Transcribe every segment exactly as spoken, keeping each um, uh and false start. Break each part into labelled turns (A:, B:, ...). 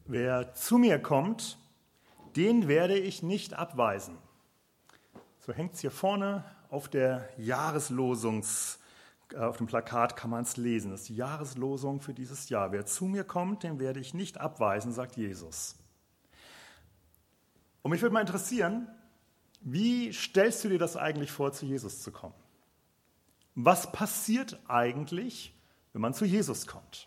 A: Wer zu mir kommt, den werde ich nicht abweisen. So hängt es hier vorne auf der Jahreslosungs, äh, auf dem Plakat kann man es lesen. Das ist die Jahreslosung für dieses Jahr. Wer zu mir kommt, den werde ich nicht abweisen, sagt Jesus. Und mich würde mal interessieren, wie stellst du dir das eigentlich vor, zu Jesus zu kommen? Was passiert eigentlich, wenn man zu Jesus kommt?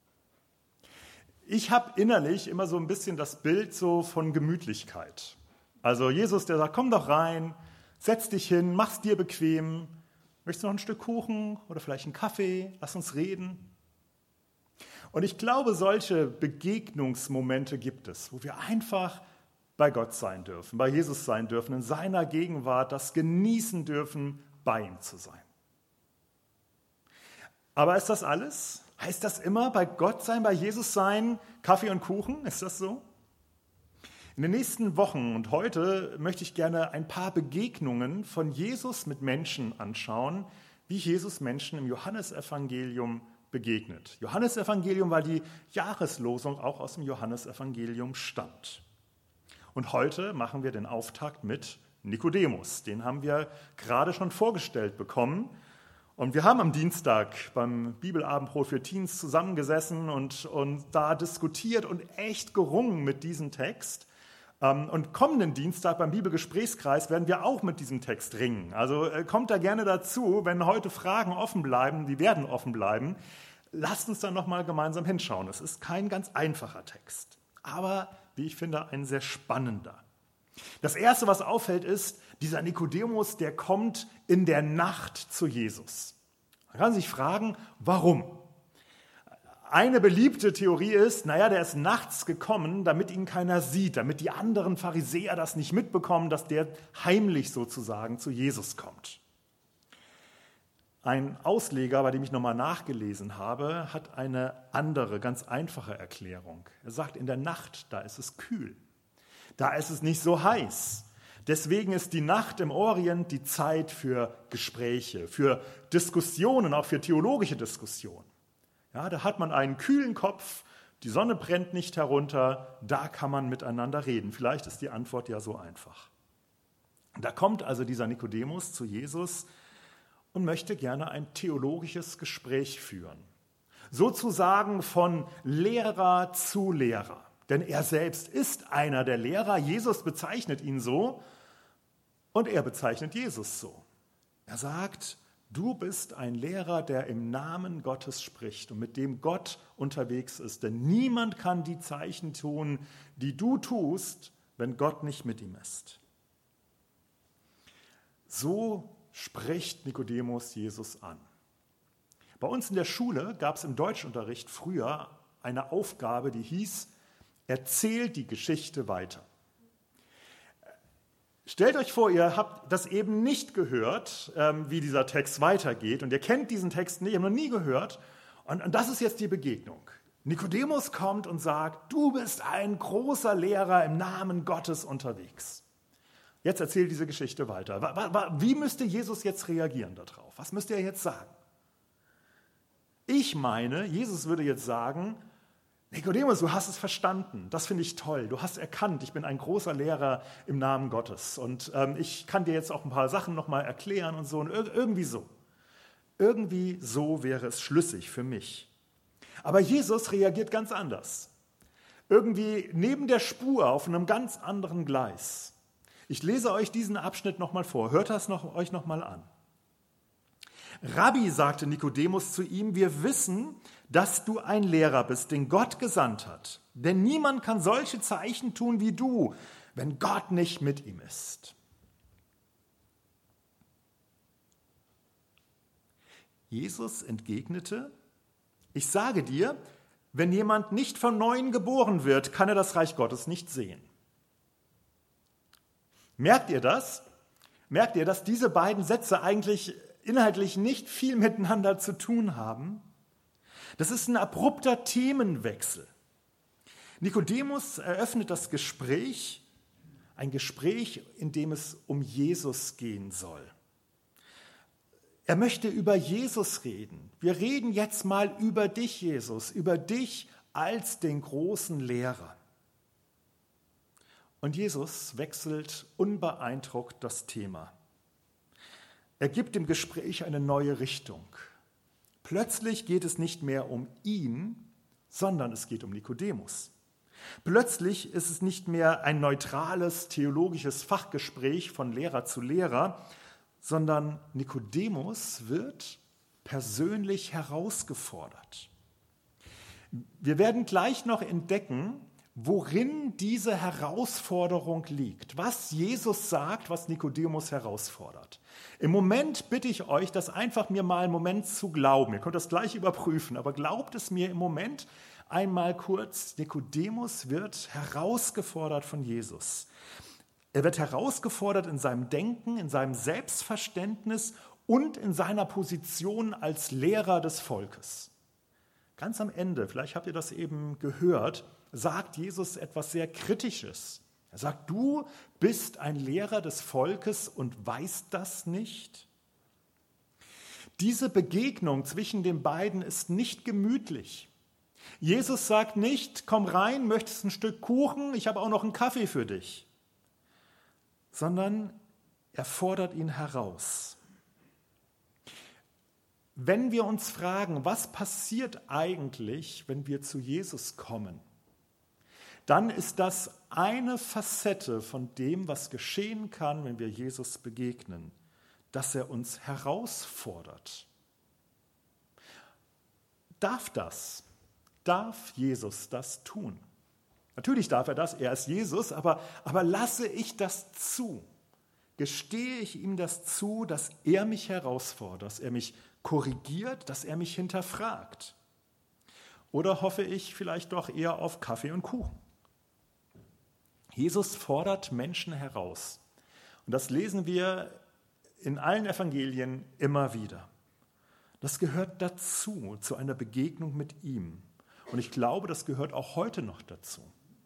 A: Ich habe innerlich immer so ein bisschen das Bild so von Gemütlichkeit. Also Jesus, der sagt, komm doch rein, setz dich hin, mach's dir bequem. Möchtest du noch ein Stück Kuchen oder vielleicht einen Kaffee? Lass uns reden. Und ich glaube, solche Begegnungsmomente gibt es, wo wir einfach bei Gott sein dürfen, bei Jesus sein dürfen, in seiner Gegenwart das genießen dürfen, bei ihm zu sein. Aber ist das alles? Heißt das immer bei Gott sein, bei Jesus sein, Kaffee und Kuchen? Ist das so? In den nächsten Wochen und heute möchte ich gerne ein paar Begegnungen von Jesus mit Menschen anschauen, wie Jesus Menschen im Johannesevangelium begegnet. Johannesevangelium, weil die Jahreslosung auch aus dem Johannesevangelium stammt. Und heute machen wir den Auftakt mit Nikodemus. Den haben wir gerade schon vorgestellt bekommen. Und wir haben am Dienstag beim Bibelabendbrot für Teens zusammengesessen und, und da diskutiert und echt gerungen mit diesem Text. Und kommenden Dienstag beim Bibelgesprächskreis werden wir auch mit diesem Text ringen. Also kommt da gerne dazu, wenn heute Fragen offen bleiben, die werden offen bleiben. Lasst uns dann nochmal gemeinsam hinschauen. Es ist kein ganz einfacher Text, aber wie ich finde, ein sehr spannender. Das Erste, was auffällt, ist, dieser Nikodemus, der kommt in der Nacht zu Jesus. Man kann sich fragen, warum? Eine beliebte Theorie ist, naja, der ist nachts gekommen, damit ihn keiner sieht, damit die anderen Pharisäer das nicht mitbekommen, dass der heimlich sozusagen zu Jesus kommt. Ein Ausleger, bei dem ich nochmal nachgelesen habe, hat eine andere, ganz einfache Erklärung. Er sagt, in der Nacht, da ist es kühl. Da ist es nicht so heiß. Deswegen ist die Nacht im Orient die Zeit für Gespräche, für Diskussionen, auch für theologische Diskussionen. Ja, da hat man einen kühlen Kopf, die Sonne brennt nicht herunter, da kann man miteinander reden. Vielleicht ist die Antwort ja so einfach. Da kommt also dieser Nikodemus zu Jesus und möchte gerne ein theologisches Gespräch führen. Sozusagen von Lehrer zu Lehrer. Denn er selbst ist einer der Lehrer. Jesus bezeichnet ihn so und er bezeichnet Jesus so. Er sagt, du bist ein Lehrer, der im Namen Gottes spricht und mit dem Gott unterwegs ist. Denn niemand kann die Zeichen tun, die du tust, wenn Gott nicht mit ihm ist. So spricht Nikodemus Jesus an. Bei uns in der Schule gab es im Deutschunterricht früher eine Aufgabe, die hieß, erzählt die Geschichte weiter. Stellt euch vor, ihr habt das eben nicht gehört, wie dieser Text weitergeht und ihr kennt diesen Text nicht, ihr habt noch nie gehört und, und das ist jetzt die Begegnung. Nikodemus kommt und sagt, du bist ein großer Lehrer im Namen Gottes unterwegs. Jetzt erzählt diese Geschichte weiter. Wie müsste Jesus jetzt reagieren darauf? Was müsste er jetzt sagen? Ich meine, Jesus würde jetzt sagen, Nikodemus, du hast es verstanden, das finde ich toll, du hast erkannt, ich bin ein großer Lehrer im Namen Gottes und ähm, ich kann dir jetzt auch ein paar Sachen nochmal erklären und so und ir- irgendwie so. Irgendwie so wäre es schlüssig für mich. Aber Jesus reagiert ganz anders. Irgendwie neben der Spur auf einem ganz anderen Gleis. Ich lese euch diesen Abschnitt nochmal vor, hört das noch, euch nochmal an. Rabbi, sagte Nikodemus zu ihm, wir wissen, dass du ein Lehrer bist, den Gott gesandt hat. Denn niemand kann solche Zeichen tun wie du, wenn Gott nicht mit ihm ist. Jesus entgegnete, ich sage dir, wenn jemand nicht von Neuem geboren wird, kann er das Reich Gottes nicht sehen. Merkt ihr das? Merkt ihr, dass diese beiden Sätze eigentlich inhaltlich nicht viel miteinander zu tun haben? Das ist ein abrupter Themenwechsel. Nikodemus eröffnet das Gespräch, ein Gespräch, in dem es um Jesus gehen soll. Er möchte über Jesus reden. Wir reden jetzt mal über dich, Jesus, über dich als den großen Lehrer. Und Jesus wechselt unbeeindruckt das Thema. Er gibt dem Gespräch eine neue Richtung. Plötzlich geht es nicht mehr um ihn, sondern es geht um Nikodemus. Plötzlich ist es nicht mehr ein neutrales theologisches Fachgespräch von Lehrer zu Lehrer, sondern Nikodemus wird persönlich herausgefordert. Wir werden gleich noch entdecken, worin diese Herausforderung liegt, was Jesus sagt, was Nikodemus herausfordert. Im Moment bitte ich euch, das einfach mir mal einen Moment zu glauben. Ihr könnt das gleich überprüfen, aber glaubt es mir im Moment einmal kurz. Nikodemus wird herausgefordert von Jesus. Er wird herausgefordert in seinem Denken, in seinem Selbstverständnis und in seiner Position als Lehrer des Volkes. Ganz am Ende, vielleicht habt ihr das eben gehört, sagt Jesus etwas sehr Kritisches. Er sagt, du bist ein Lehrer des Volkes und weißt das nicht? Diese Begegnung zwischen den beiden ist nicht gemütlich. Jesus sagt nicht, komm rein, möchtest ein Stück Kuchen, ich habe auch noch einen Kaffee für dich. Sondern er fordert ihn heraus. Wenn wir uns fragen, was passiert eigentlich, wenn wir zu Jesus kommen, dann ist das eine Facette von dem, was geschehen kann, wenn wir Jesus begegnen, dass er uns herausfordert. Darf das? Darf Jesus das tun? Natürlich darf er das, er ist Jesus, aber, aber lasse ich das zu? Gestehe ich ihm das zu, dass er mich herausfordert, dass er mich korrigiert, dass er mich hinterfragt? Oder hoffe ich vielleicht doch eher auf Kaffee und Kuchen? Jesus fordert Menschen heraus. Und das lesen wir in allen Evangelien immer wieder. Das gehört dazu, zu einer Begegnung mit ihm. Und ich glaube, das gehört auch heute noch dazu.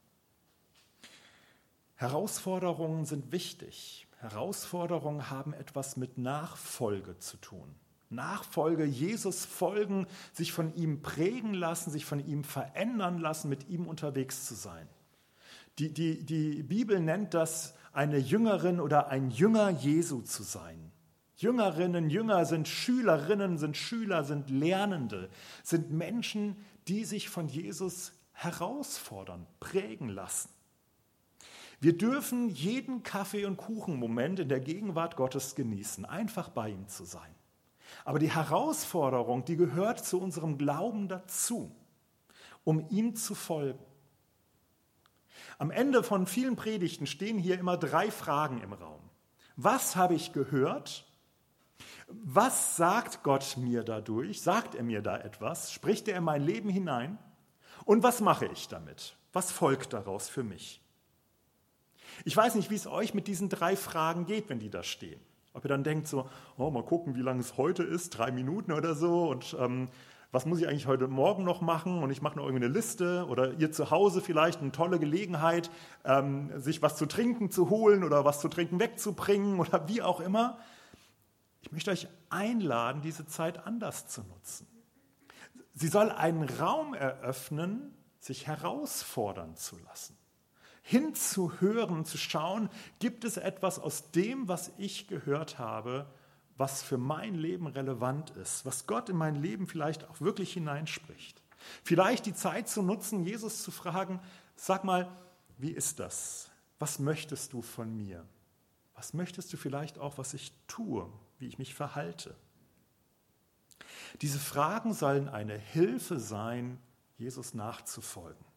A: Herausforderungen sind wichtig. Herausforderungen haben etwas mit Nachfolge zu tun. Nachfolge, Jesus folgen, sich von ihm prägen lassen, sich von ihm verändern lassen, mit ihm unterwegs zu sein. Die, die, die Bibel nennt das, eine Jüngerin oder ein Jünger Jesu zu sein. Jüngerinnen, Jünger sind Schülerinnen, sind Schüler, sind Lernende, sind Menschen, die sich von Jesus herausfordern, prägen lassen. Wir dürfen jeden Kaffee- und Kuchenmoment in der Gegenwart Gottes genießen, einfach bei ihm zu sein. Aber die Herausforderung, die gehört zu unserem Glauben dazu, um ihm zu folgen. Am Ende von vielen Predigten stehen hier immer drei Fragen im Raum. Was habe ich gehört? Was sagt Gott mir dadurch? Sagt er mir da etwas? Spricht er in mein Leben hinein? Und was mache ich damit? Was folgt daraus für mich? Ich weiß nicht, wie es euch mit diesen drei Fragen geht, wenn die da stehen. Ob ihr dann denkt so, oh, mal gucken, wie lange es heute ist, drei Minuten oder so und ähm, was muss ich eigentlich heute Morgen noch machen und ich mache noch irgendwie eine Liste oder ihr zu Hause vielleicht eine tolle Gelegenheit, ähm, sich was zu trinken zu holen oder was zu trinken wegzubringen oder wie auch immer. Ich möchte euch einladen, diese Zeit anders zu nutzen. Sie soll einen Raum eröffnen, sich herausfordern zu lassen. Hinzuhören, zu schauen, gibt es etwas aus dem, was ich gehört habe, was für mein Leben relevant ist, was Gott in mein Leben vielleicht auch wirklich hineinspricht. Vielleicht die Zeit zu nutzen, Jesus zu fragen, sag mal, wie ist das? Was möchtest du von mir? Was möchtest du vielleicht auch, was ich tue, wie ich mich verhalte? Diese Fragen sollen eine Hilfe sein, Jesus nachzufolgen.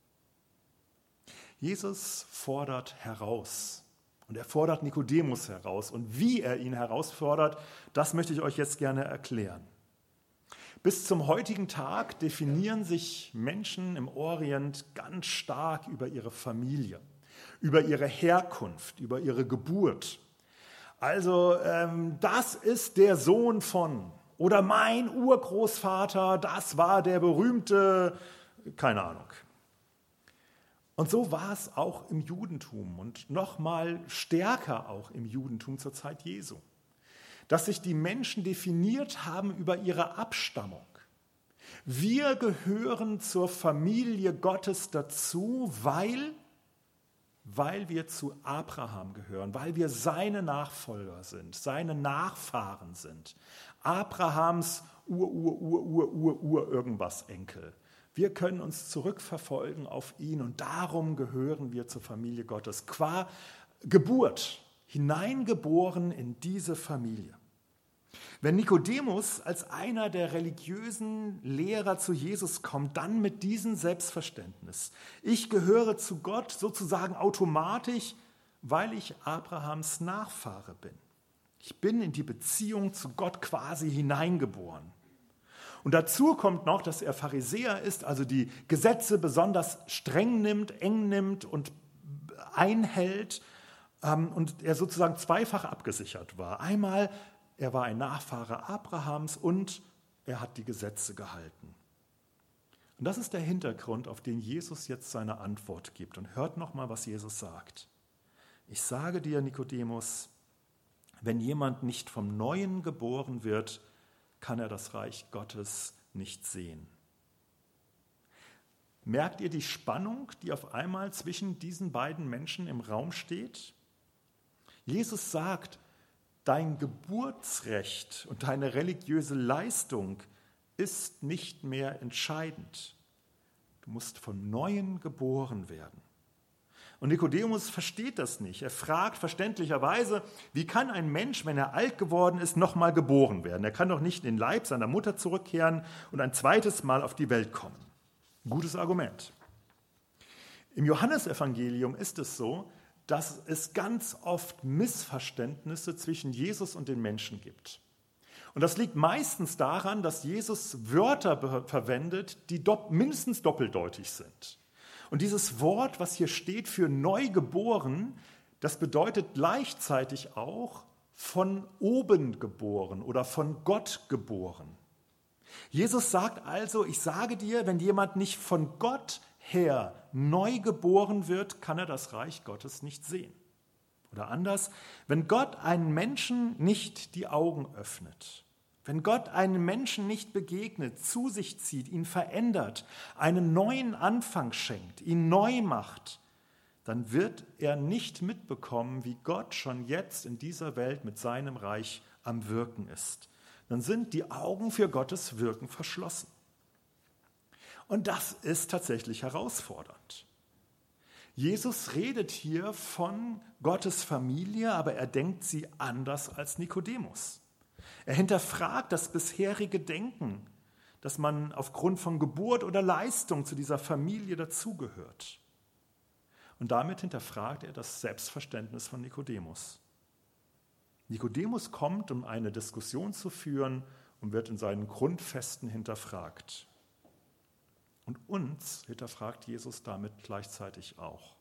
A: Jesus fordert heraus. Und er fordert Nikodemus heraus. Und wie er ihn herausfordert, das möchte ich euch jetzt gerne erklären. Bis zum heutigen Tag definieren sich Menschen im Orient ganz stark über ihre Familie, über ihre Herkunft, über ihre Geburt. Also ähm, das ist der Sohn von oder mein Urgroßvater, das war der berühmte, keine Ahnung. Und so war es auch im Judentum und noch mal stärker auch im Judentum zur Zeit Jesu, dass sich die Menschen definiert haben über ihre Abstammung. Wir gehören zur Familie Gottes dazu, weil weil wir zu Abraham gehören, weil wir seine Nachfolger sind, seine Nachfahren sind. Abrahams Ur, Ur, Ur, Ur, Ur, Ur irgendwas Enkel. Wir können uns zurückverfolgen auf ihn und darum gehören wir zur Familie Gottes. Qua Geburt, hineingeboren in diese Familie. Wenn Nikodemus als einer der religiösen Lehrer zu Jesus kommt, dann mit diesem Selbstverständnis. Ich gehöre zu Gott sozusagen automatisch, weil ich Abrahams Nachfahre bin. Ich bin in die Beziehung zu Gott quasi hineingeboren. Und dazu kommt noch, dass er Pharisäer ist, also die Gesetze besonders streng nimmt, eng nimmt und einhält ähm, und er sozusagen zweifach abgesichert war. Einmal, er war ein Nachfahre Abrahams und er hat die Gesetze gehalten. Und das ist der Hintergrund, auf den Jesus jetzt seine Antwort gibt. Und hört nochmal, was Jesus sagt. Ich sage dir, Nikodemus, wenn jemand nicht vom Neuen geboren wird, kann er das Reich Gottes nicht sehen. Merkt ihr die Spannung, die auf einmal zwischen diesen beiden Menschen im Raum steht? Jesus sagt, dein Geburtsrecht und deine religiöse Leistung ist nicht mehr entscheidend. Du musst vom Neuen geboren werden. Und Nikodemus versteht das nicht. Er fragt verständlicherweise, wie kann ein Mensch, wenn er alt geworden ist, nochmal geboren werden? Er kann doch nicht in den Leib seiner Mutter zurückkehren und ein zweites Mal auf die Welt kommen. Ein gutes Argument. Im Johannesevangelium ist es so, dass es ganz oft Missverständnisse zwischen Jesus und den Menschen gibt. Und das liegt meistens daran, dass Jesus Wörter be- verwendet, die do- mindestens doppeldeutig sind. Und dieses Wort, was hier steht für neugeboren, das bedeutet gleichzeitig auch von oben geboren oder von Gott geboren. Jesus sagt also, ich sage dir, wenn jemand nicht von Gott her neu geboren wird, kann er das Reich Gottes nicht sehen. Oder anders, wenn Gott einen Menschen nicht die Augen öffnet, wenn Gott einem Menschen nicht begegnet, zu sich zieht, ihn verändert, einen neuen Anfang schenkt, ihn neu macht, dann wird er nicht mitbekommen, wie Gott schon jetzt in dieser Welt mit seinem Reich am Wirken ist. Dann sind die Augen für Gottes Wirken verschlossen. Und das ist tatsächlich herausfordernd. Jesus redet hier von Gottes Familie, aber er denkt sie anders als Nikodemus. Er hinterfragt das bisherige Denken, dass man aufgrund von Geburt oder Leistung zu dieser Familie dazugehört. Und damit hinterfragt er das Selbstverständnis von Nikodemus. Nikodemus kommt, um eine Diskussion zu führen und wird in seinen Grundfesten hinterfragt. Und uns hinterfragt Jesus damit gleichzeitig auch.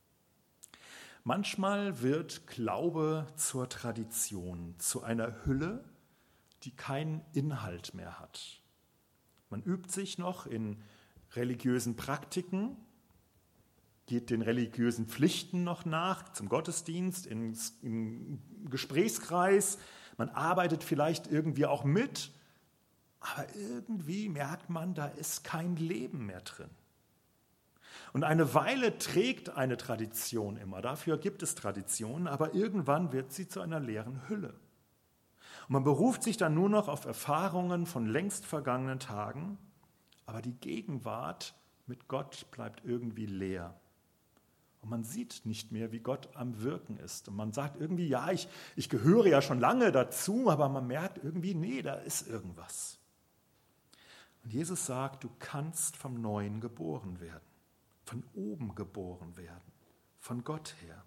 A: Manchmal wird Glaube zur Tradition, zu einer Hülle, die keinen Inhalt mehr hat. Man übt sich noch in religiösen Praktiken, geht den religiösen Pflichten noch nach, zum Gottesdienst, ins, im Gesprächskreis. Man arbeitet vielleicht irgendwie auch mit, aber irgendwie merkt man, da ist kein Leben mehr drin. Und eine Weile trägt eine Tradition immer, dafür gibt es Traditionen, aber irgendwann wird sie zu einer leeren Hülle. Und man beruft sich dann nur noch auf Erfahrungen von längst vergangenen Tagen, aber die Gegenwart mit Gott bleibt irgendwie leer. Und man sieht nicht mehr, wie Gott am Wirken ist. Und man sagt irgendwie, ja, ich, ich gehöre ja schon lange dazu, aber man merkt irgendwie, nee, da ist irgendwas. Und Jesus sagt, du kannst vom Neuen geboren werden, von oben geboren werden, von Gott her.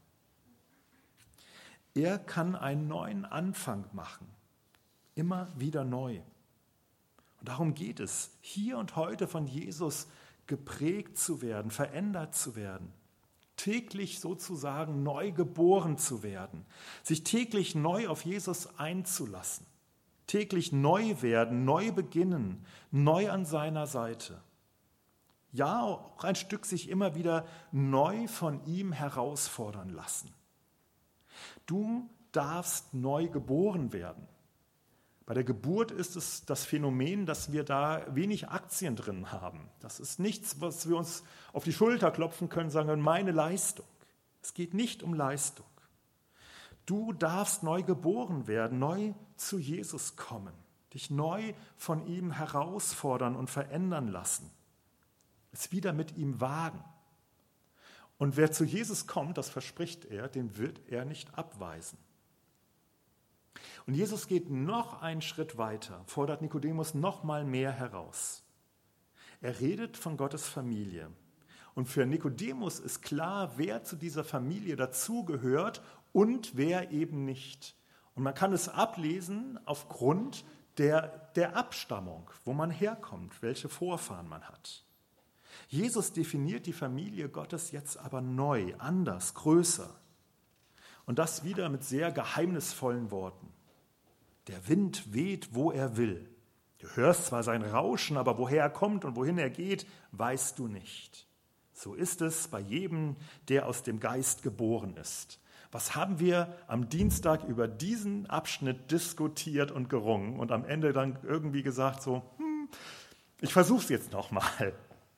A: Er kann einen neuen Anfang machen, immer wieder neu. Und darum geht es, hier und heute von Jesus geprägt zu werden, verändert zu werden, täglich sozusagen neu geboren zu werden, sich täglich neu auf Jesus einzulassen, täglich neu werden, neu beginnen, neu an seiner Seite. Ja, auch ein Stück sich immer wieder neu von ihm herausfordern lassen. Du darfst neu geboren werden. Bei der Geburt ist es das Phänomen, dass wir da wenig Aktien drin haben. Das ist nichts, was wir uns auf die Schulter klopfen können, sagen, meine Leistung. Es geht nicht um Leistung. Du darfst neu geboren werden, neu zu Jesus kommen, dich neu von ihm herausfordern und verändern lassen, es wieder mit ihm wagen. Und wer zu Jesus kommt, das verspricht er, den wird er nicht abweisen. Und Jesus geht noch einen Schritt weiter, fordert Nikodemus noch mal mehr heraus. Er redet von Gottes Familie. Und für Nikodemus ist klar, wer zu dieser Familie dazugehört und wer eben nicht. Und man kann es ablesen aufgrund der, der Abstammung, wo man herkommt, welche Vorfahren man hat. Jesus definiert die Familie Gottes jetzt aber neu, anders, größer. Und das wieder mit sehr geheimnisvollen Worten. Der Wind weht, wo er will. Du hörst zwar sein Rauschen, aber woher er kommt und wohin er geht, weißt du nicht. So ist es bei jedem, der aus dem Geist geboren ist. Was haben wir am Dienstag über diesen Abschnitt diskutiert und gerungen und am Ende dann irgendwie gesagt so, hm, ich versuche es jetzt nochmal.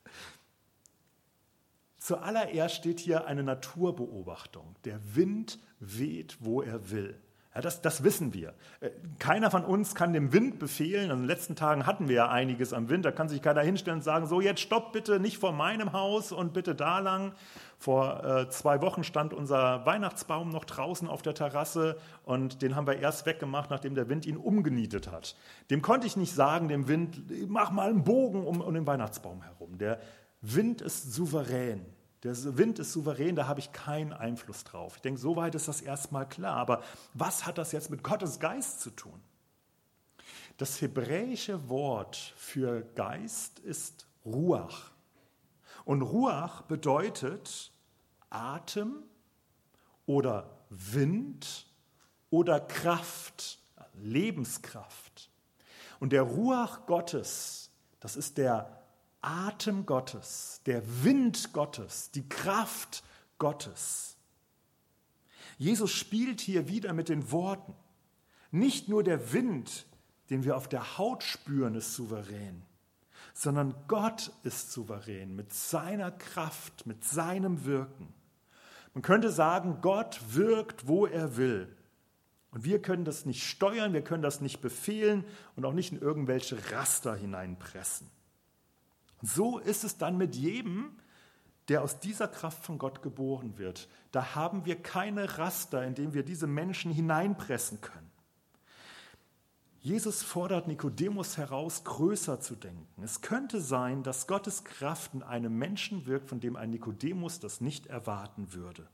A: Zuallererst steht hier eine Naturbeobachtung. Der Wind weht, wo er will. Ja, das, das wissen wir. Keiner von uns kann dem Wind befehlen. Also in den letzten Tagen hatten wir ja einiges am Wind. Da kann sich keiner hinstellen und sagen, so jetzt stopp bitte, nicht vor meinem Haus und bitte da lang. Vor äh, zwei Wochen stand unser Weihnachtsbaum noch draußen auf der Terrasse und den haben wir erst weggemacht, nachdem der Wind ihn umgenietet hat. Dem konnte ich nicht sagen, dem Wind, mach mal einen Bogen um, um den Weihnachtsbaum herum. Der Wind ist souverän. Der Wind ist souverän, da habe ich keinen Einfluss drauf. Ich denke, soweit ist das erstmal klar. Aber was hat das jetzt mit Gottes Geist zu tun? Das hebräische Wort für Geist ist Ruach. Und Ruach bedeutet Atem oder Wind oder Kraft, Lebenskraft. Und der Ruach Gottes, das ist der Atem Gottes, der Wind Gottes, die Kraft Gottes. Jesus spielt hier wieder mit den Worten. Nicht nur der Wind, den wir auf der Haut spüren, ist souverän, sondern Gott ist souverän mit seiner Kraft, mit seinem Wirken. Man könnte sagen, Gott wirkt, wo er will. Und wir können das nicht steuern, wir können das nicht befehlen und auch nicht in irgendwelche Raster hineinpressen. So ist es dann mit jedem, der aus dieser Kraft von Gott geboren wird. Da haben wir keine Raster, in denen wir diese Menschen hineinpressen können. Jesus fordert Nikodemus heraus, größer zu denken. Es könnte sein, dass Gottes Kraft in einem Menschen wirkt, von dem ein Nikodemus das nicht erwarten würde.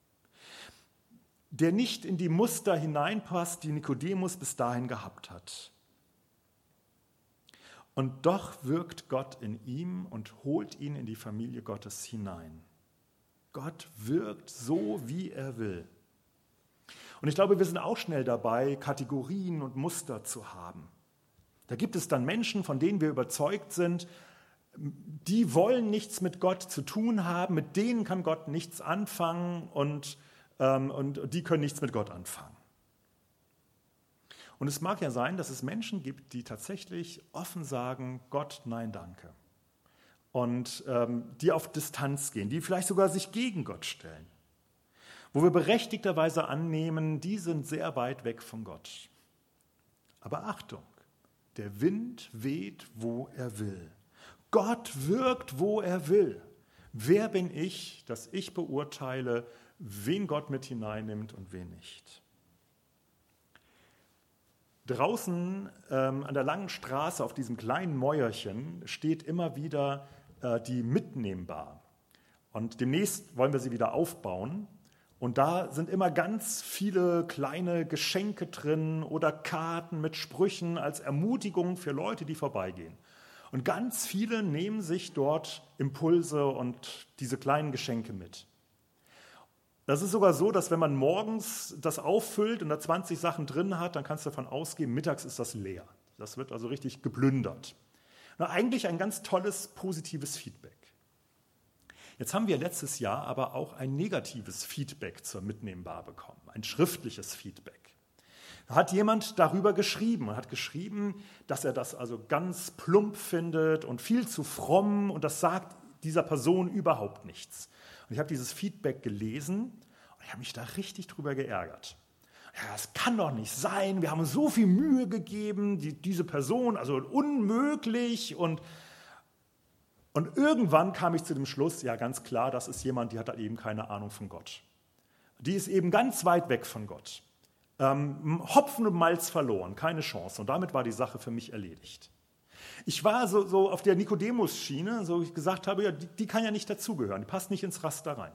A: Der nicht in die Muster hineinpasst, die Nikodemus bis dahin gehabt hat. Und doch wirkt Gott in ihm und holt ihn in die Familie Gottes hinein. Gott wirkt so, wie er will. Und ich glaube, wir sind auch schnell dabei, Kategorien und Muster zu haben. Da gibt es dann Menschen, von denen wir überzeugt sind, die wollen nichts mit Gott zu tun haben, mit denen kann Gott nichts anfangen und, ähm, und die können nichts mit Gott anfangen. Und es mag ja sein, dass es Menschen gibt, die tatsächlich offen sagen, Gott, nein, danke. Und ähm, die auf Distanz gehen, die vielleicht sogar sich gegen Gott stellen. Wo wir berechtigterweise annehmen, die sind sehr weit weg von Gott. Aber Achtung, der Wind weht, wo er will. Gott wirkt, wo er will. Wer bin ich, dass ich beurteile, wen Gott mit hineinnimmt und wen nicht? Draußen ähm, an der langen Straße auf diesem kleinen Mäuerchen steht immer wieder äh, die Mitnehmbar. Und demnächst wollen wir sie wieder aufbauen. Und da sind immer ganz viele kleine Geschenke drin oder Karten mit Sprüchen als Ermutigung für Leute, die vorbeigehen. Und ganz viele nehmen sich dort Impulse und diese kleinen Geschenke mit. Das ist sogar so, dass wenn man morgens das auffüllt und da zwanzig Sachen drin hat, dann kannst du davon ausgehen, mittags ist das leer. Das wird also richtig geplündert. Na, eigentlich ein ganz tolles, positives Feedback. Jetzt haben wir letztes Jahr aber auch ein negatives Feedback zur Mitnehmbar bekommen, ein schriftliches Feedback. Da hat jemand darüber geschrieben und hat geschrieben, dass er das also ganz plump findet und viel zu fromm und das sagt dieser Person überhaupt nichts. Und ich habe dieses Feedback gelesen und ich habe mich da richtig drüber geärgert. Ja, das kann doch nicht sein, wir haben uns so viel Mühe gegeben, die, diese Person, also unmöglich. Und, und irgendwann kam ich zu dem Schluss, ja ganz klar, das ist jemand, die hat da eben keine Ahnung von Gott. Die ist eben ganz weit weg von Gott. Ähm, Hopfen und Malz verloren, keine Chance. Und damit war die Sache für mich erledigt. Ich war so, so auf der Nikodemus-Schiene, so ich gesagt habe, ja, die, die kann ja nicht dazugehören, die passt nicht ins Raster rein.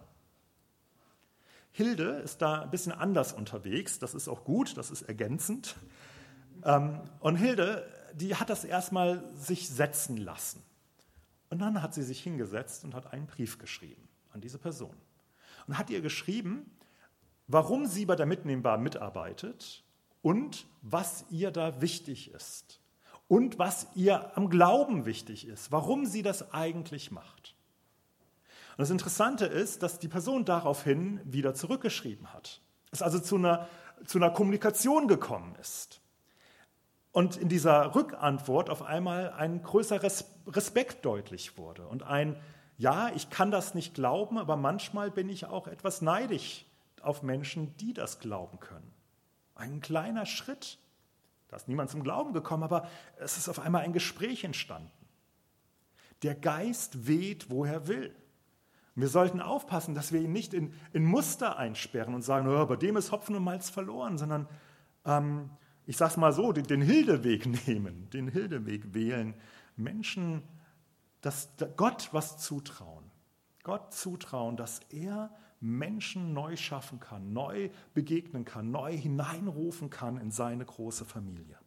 A: Hilde ist da ein bisschen anders unterwegs, das ist auch gut, das ist ergänzend. Ähm, und Hilde, die hat das erstmal sich setzen lassen. Und dann hat sie sich hingesetzt und hat einen Brief geschrieben an diese Person. Und hat ihr geschrieben, warum sie bei der Mitnehmbar mitarbeitet und was ihr da wichtig ist. Und was ihr am Glauben wichtig ist, warum sie das eigentlich macht. Und das Interessante ist, dass die Person daraufhin wieder zurückgeschrieben hat. Es also zu einer, zu einer Kommunikation gekommen ist. Und in dieser Rückantwort auf einmal ein größerer Respekt deutlich wurde. Und ein, ja, ich kann das nicht glauben, aber manchmal bin ich auch etwas neidisch auf Menschen, die das glauben können. Ein kleiner Schritt. Da ist niemand zum Glauben gekommen, aber es ist auf einmal ein Gespräch entstanden. Der Geist weht, wo er will. Wir sollten aufpassen, dass wir ihn nicht in, in Muster einsperren und sagen, oh, bei dem ist Hopfen und Malz verloren, sondern, ähm, ich sage es mal so, den, den Hildeweg nehmen, den Hildeweg wählen. Menschen, dass Gott was zutrauen. Gott zutrauen, dass er Menschen neu schaffen kann, neu begegnen kann, neu hineinrufen kann in seine große Familie.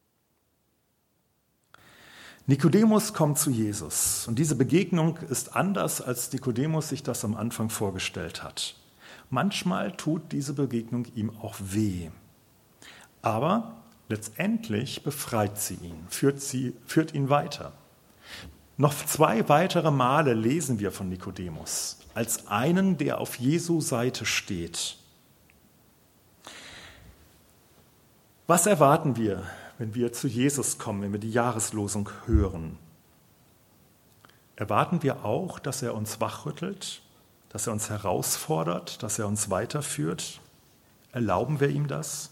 A: Nikodemus kommt zu Jesus und diese Begegnung ist anders, als Nikodemus sich das am Anfang vorgestellt hat. Manchmal tut diese Begegnung ihm auch weh, aber letztendlich befreit sie ihn, führt, sie, führt ihn weiter. Noch zwei weitere Male lesen wir von Nikodemus als einen, der auf Jesu Seite steht. Was erwarten wir, wenn wir zu Jesus kommen, wenn wir die Jahreslosung hören? Erwarten wir auch, dass er uns wachrüttelt, dass er uns herausfordert, dass er uns weiterführt? Erlauben wir ihm das?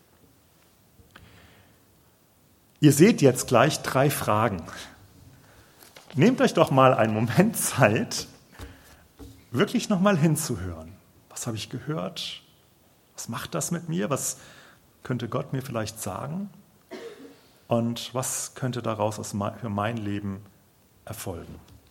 A: Ihr seht jetzt gleich drei Fragen. Nehmt euch doch mal einen Moment Zeit, wirklich nochmal hinzuhören. Was habe ich gehört? Was macht das mit mir? Was könnte Gott mir vielleicht sagen? Und was könnte daraus für mein Leben erfolgen?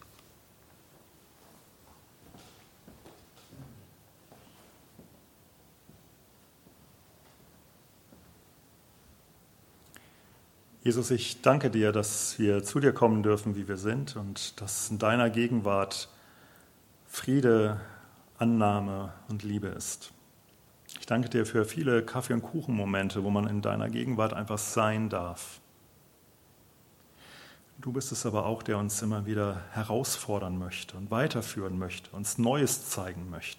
A: Jesus, ich danke dir, dass wir zu dir kommen dürfen, wie wir sind, und dass in deiner Gegenwart Friede, Annahme und Liebe ist. Ich danke dir für viele Kaffee- und Kuchen-Momente, wo man in deiner Gegenwart einfach sein darf. Du bist es aber auch, der uns immer wieder herausfordern möchte und weiterführen möchte, uns Neues zeigen möchte.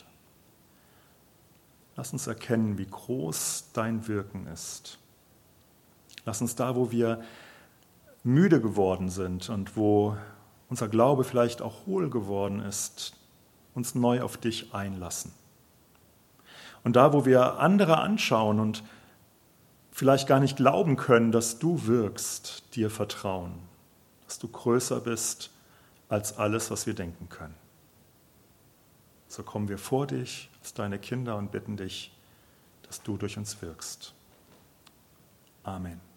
A: Lass uns erkennen, wie groß dein Wirken ist. Lass uns da, wo wir müde geworden sind und wo unser Glaube vielleicht auch hohl geworden ist, uns neu auf dich einlassen. Und da, wo wir andere anschauen und vielleicht gar nicht glauben können, dass du wirkst, dir vertrauen, dass du größer bist als alles, was wir denken können. So kommen wir vor dich als deine Kinder und bitten dich, dass du durch uns wirkst. Amen.